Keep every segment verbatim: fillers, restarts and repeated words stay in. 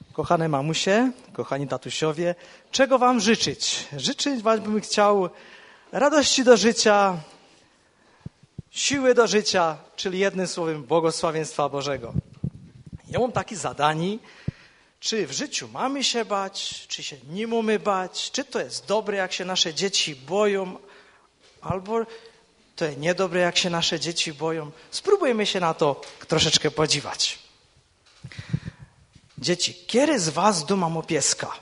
Kochane mamusie, kochani tatusiowie, czego wam życzyć? Życzyć wam bym chciał radości do życia, siły do życia, czyli jednym słowem błogosławieństwa Bożego. Ja mam takie zadanie, czy w życiu mamy się bać, czy się nie mamy bać, czy to jest dobre, jak się nasze dzieci boją, albo to jest niedobre, jak się nasze dzieci boją. Spróbujmy się na to troszeczkę podziwać. Dzieci, kiedy z was doma ma pieska?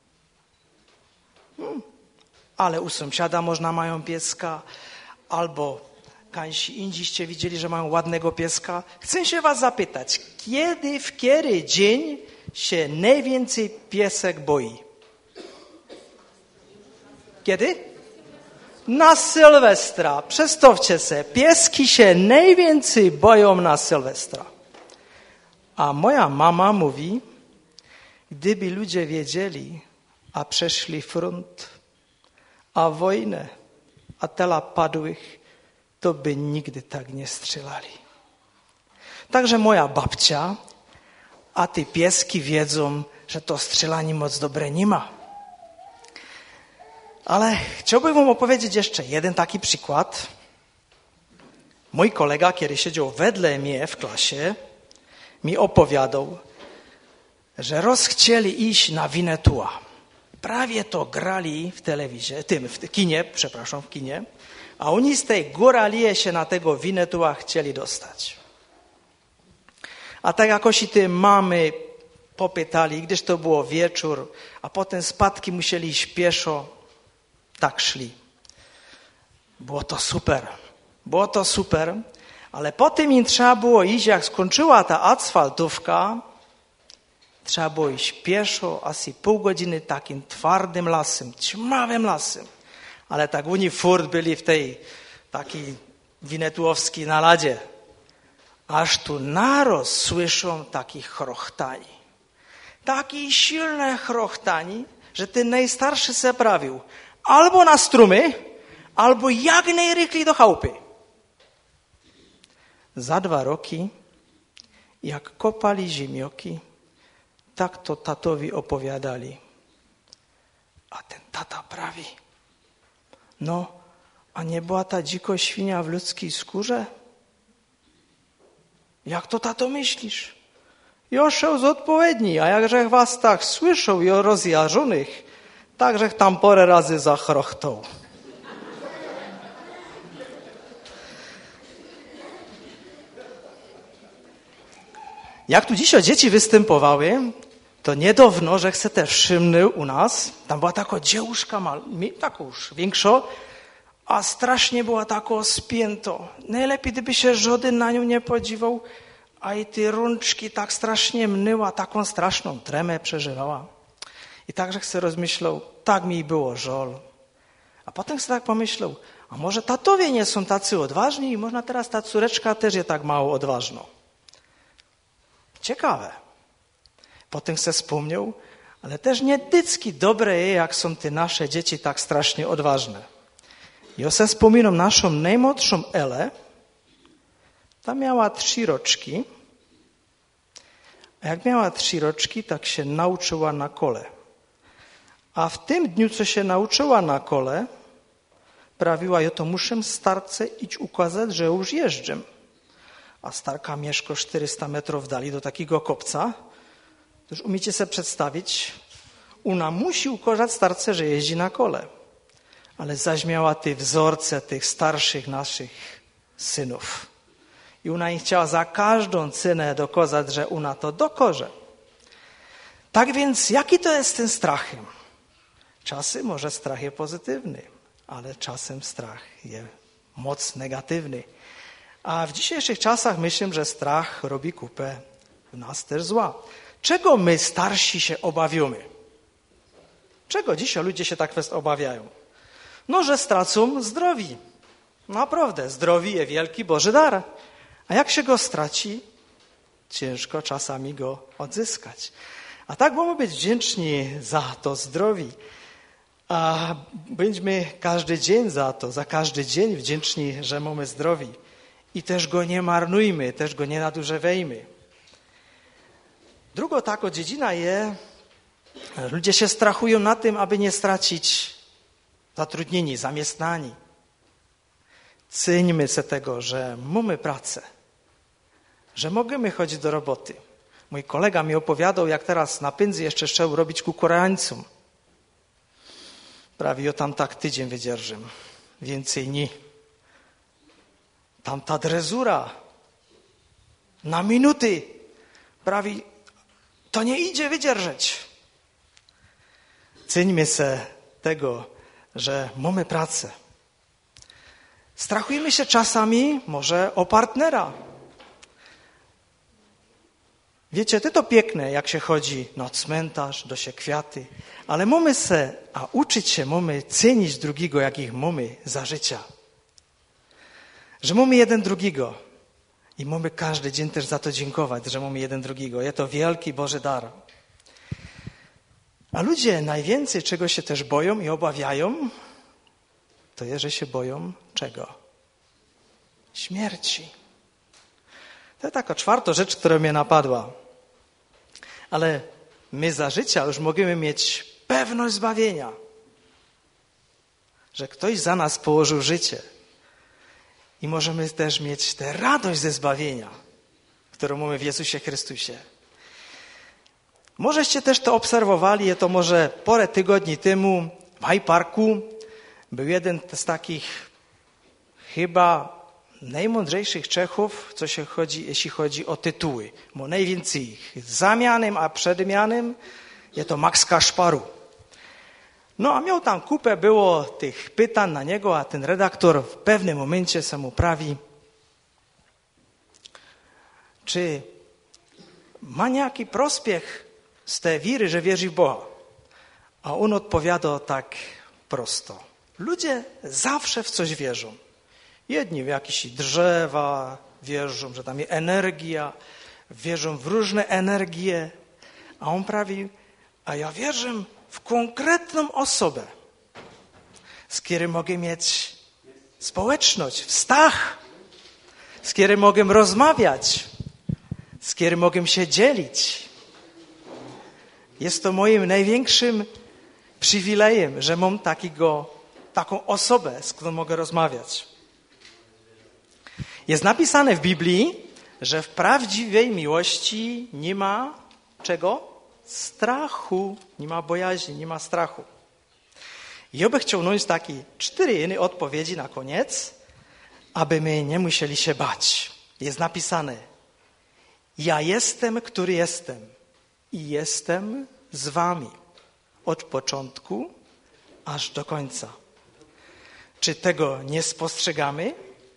Hmm. Ale u sąsiada można mają pieska, albo kansi indziście widzieli, że mają ładnego pieska. Chcę się was zapytać, kiedy, w który dzień się najwięcej piesek boi? Kiedy? Na Sylwestra. Przedstawcie se, pieski się najwięcej boją na Sylwestra. A moja mama mówi, gdyby ludzie wiedzieli, a przeszli front, a wojnę, a tela padłych, to by nigdy tak nie strzelali. Także moja babcia, a te pieski wiedzą, że to strzelanie moc dobre nie ma. Ale chciałbym wam opowiedzieć jeszcze jeden taki przykład. Mój kolega, kiedy siedział wedle mnie w klasie, mi opowiadał, że roz chcieli iść na Winnetua. Prawie to grali w telewizji, tym, w kinie, przepraszam, w kinie, a oni z tej górali się na tego Winnetua chcieli dostać. A tak jakoś i te mamy popytali, gdyż to było wieczór, a potem spadki musieli iść pieszo, tak szli. Było to super, było to super, ale potem im trzeba było iść, jak skończyła ta asfaltówka, trzeba było iść pieszo, asi pół godziny takim twardym lasem, ćmawym lasem. Ale tak oni furt byli w tej takiej winnetuowskiej naladzie. Aż tu naraz słyszą takich chrochtani. Takie silne chrochtani, że ten najstarszy se prawił albo na strumy, albo jak najrychlej do chałupy. Za dwa roki, jak kopali ziemioki, tak to tatowi opowiadali. A ten tata prawi, no, a nie była ta dziko świnia w ludzkiej skórze? Jak to, tato, myślisz? Joszał z odpowiedni, a jakżech was tak słyszał i o rozjarzonych, takżech tam parę razy zachrochtał. Jak tu dzisiaj dzieci występowały, to niedawno, że se też szymny u nas, tam była taka dziewuszka, mal, taką już większa, a strasznie była tako spięto. Najlepiej, gdyby się żaden na nią nie podziwał, a i te rączki tak strasznie mnyła, taką straszną tremę przeżywała. I także se rozmyślał, tak mi było żal. A potem se tak pomyślał, a może tatowie nie są tacy odważni i można teraz ta córeczka też jest tak mało odważna. Ciekawe. Potem se wspomniał, ale też nie dycki dobre je, jak są te nasze dzieci tak strasznie odważne. Ja se wspominam naszą najmłodszą Elę. Ta miała trzy roczki. A jak miała trzy roczki, tak się nauczyła na kole. A w tym dniu, co się nauczyła na kole, prawiła, ja to muszę starce iść ukazać, że już jeżdżę. A starka mieszka czterysta metrów dali do takiego kopca. To już umiecie sobie przedstawić, ona musi ukazać starce, że jeździ na kole. Ale zaś miała te wzorce tych starszych naszych synów. I ona im chciała za każdą cenę dokazać, że ona to dokaże. Tak więc, jaki to jest ten strachem? Czasem może strach jest pozytywny, ale czasem strach jest moc negatywny. A w dzisiejszych czasach myślę, że strach robi kupę w nas też zła. Czego my starsi się obawiamy? Czego dzisiaj ludzie się tak obawiają? No, że stracą zdrowie. Naprawdę, zdrowie jest wielki Boży dar. A jak się go straci, ciężko czasami go odzyskać. A tak mamy być wdzięczni za to zdrowie. A bądźmy każdy dzień za to, za każdy dzień wdzięczni, że mamy zdrowie. I też go nie marnujmy, też go nie nadużywajmy. Druga taka dziedzina jest, ludzie się strachują na tym, aby nie stracić zatrudnieni, zamiestnani. Ceńmy się tego, że mamy pracę, że możemy chodzić do roboty. Mój kolega mi opowiadał, jak teraz na pędzy jeszcze chciał robić ku Koreańcom. Prawie o tam tak tydzień wydzierżę. Więcej nie. Tam ta drezura na minuty prawie to nie idzie wydzierżeć. Ceńmy się tego, że mamy pracę. Strachujemy się czasami może o partnera. Wiecie, to to piękne, jak się chodzi na cmentarz, do się kwiaty, ale mamy se, a uczyć się mamy cenić drugiego, jak ich mamy za życia. Że mamy jeden drugiego i mamy każdy dzień też za to dziękować, że mamy jeden drugiego. Jest to wielki Boży dar. A ludzie najwięcej czego się też boją i obawiają, to jest, że się boją czego? Śmierci. To jest taka czwarta rzecz, która mnie napadła. Ale my za życia już możemy mieć pewność zbawienia. Że ktoś za nas położył życie. I możemy też mieć tę radość ze zbawienia, którą mamy w Jezusie Chrystusie. Możeście też to obserwowali, to może parę tygodni temu w Hyde Parku był jeden z takich chyba najmądrzejszych Czechów, co się chodzi, jeśli chodzi o tytuły. Bo najwięcej ich zamianem, a przedmianem jest to Max Kaszparu. No a miał tam kupę, było tych pytań na niego, a ten redaktor w pewnym momencie se mu prawi, czy ma niejaki prospiech z tej wiry, że wierzy w Boga. A on odpowiada tak prosto. Ludzie zawsze w coś wierzą. Jedni w jakieś drzewa wierzą, że tam jest energia, wierzą w różne energie. A on prawi, a ja wierzę w konkretną osobę, z którą mogę mieć społeczność, wstach, z którym mogę rozmawiać, z którym mogę się dzielić. Jest to moim największym przywilejem, że mam takiego, taką osobę, z którą mogę rozmawiać. Jest napisane w Biblii, że w prawdziwej miłości nie ma czego? Strachu. Nie ma bojaźni, nie ma strachu. I ja bym chciał dać takie cztery inne odpowiedzi na koniec, aby my nie musieli się bać. Jest napisane, ja jestem, który jestem i jestem z wami od początku aż do końca. Czy tego nie spostrzegamy?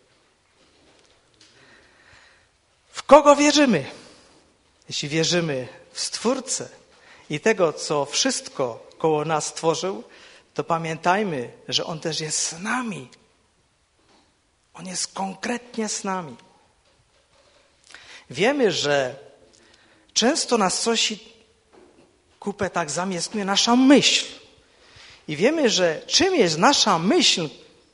W kogo wierzymy? Jeśli wierzymy w Stwórcę i tego, co wszystko koło nas stworzył, to pamiętajmy, że On też jest z nami. On jest konkretnie z nami. Wiemy, że często nas coś kupę tak zamieszkuje nasza myśl. I wiemy, że czym jest nasza myśl,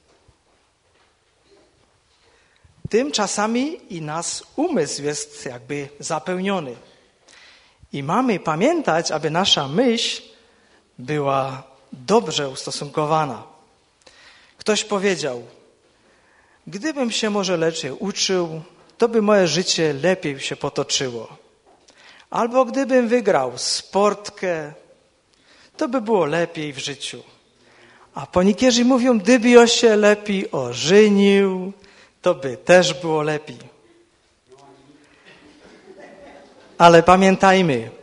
tym czasami i nas umysł jest jakby zapełniony. I mamy pamiętać, aby nasza myśl była dobrze ustosunkowana. Ktoś powiedział, gdybym się może lepiej uczył, to by moje życie lepiej się potoczyło. Albo gdybym wygrał sportkę, to by było lepiej w życiu. A panikierzy mówią, gdyby ja się lepiej ożenił, to by też było lepiej. Ale pamiętajmy,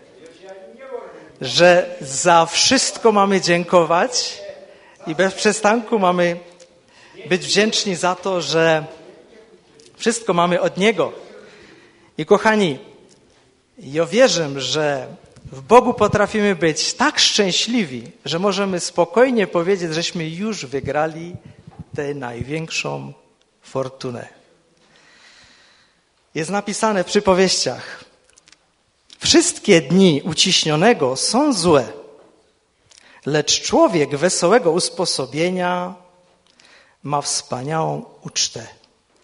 że za wszystko mamy dziękować i bez przestanku mamy być wdzięczni za to, że wszystko mamy od Niego. I kochani, ja wierzę, że w Bogu potrafimy być tak szczęśliwi, że możemy spokojnie powiedzieć, żeśmy już wygrali tę największą fortunę. Jest napisane w przypowieściach, wszystkie dni uciśnionego są złe, lecz człowiek wesołego usposobienia ma wspaniałą ucztę.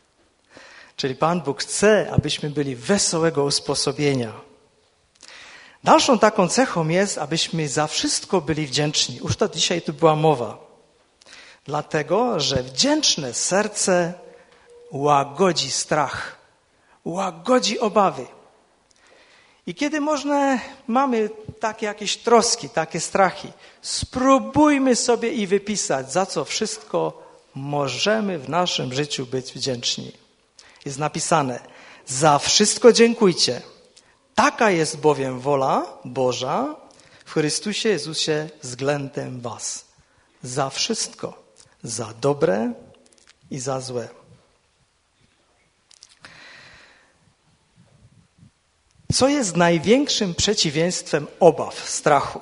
Czyli Pan Bóg chce, abyśmy byli wesołego usposobienia. Dalszą taką cechą jest, abyśmy za wszystko byli wdzięczni. Już to dzisiaj tu była mowa. Dlatego, że wdzięczne serce łagodzi strach, łagodzi obawy. I kiedy można, mamy takie jakieś troski, takie strachy, spróbujmy sobie i wypisać, za co wszystko możemy w naszym życiu być wdzięczni. Jest napisane, za wszystko dziękujcie. Taka jest bowiem wola Boża w Chrystusie Jezusie względem was. Za wszystko. Za dobre i za złe. Co jest największym przeciwieństwem obaw, strachu?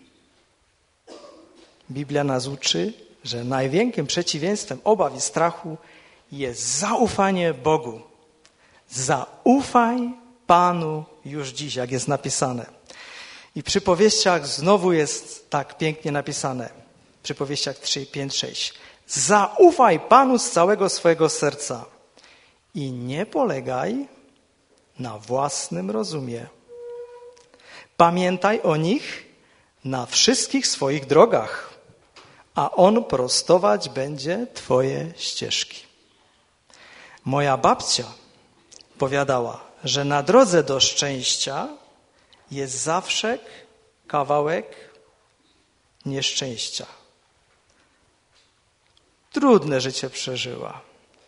Biblia nas uczy, że największym przeciwieństwem obaw i strachu jest zaufanie Bogu. Zaufaj Panu już dziś, jak jest napisane. I w przypowieściach znowu jest tak pięknie napisane. W przypowieściach trzy, pięć, sześć. Zaufaj Panu z całego swojego serca i nie polegaj na własnym rozumie. Pamiętaj o nich na wszystkich swoich drogach, a On prostować będzie twoje ścieżki. Moja babcia powiadała, że na drodze do szczęścia jest zawsze kawałek nieszczęścia. Trudne życie przeżyła.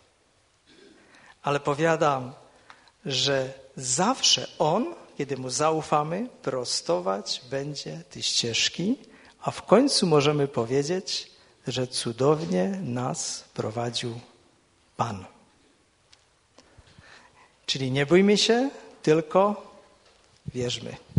Ale powiadam, że zawsze On, kiedy Mu zaufamy, prostować będzie te ścieżki, a w końcu możemy powiedzieć, że cudownie nas prowadził Pan. Czyli nie bójmy się, tylko wierzmy.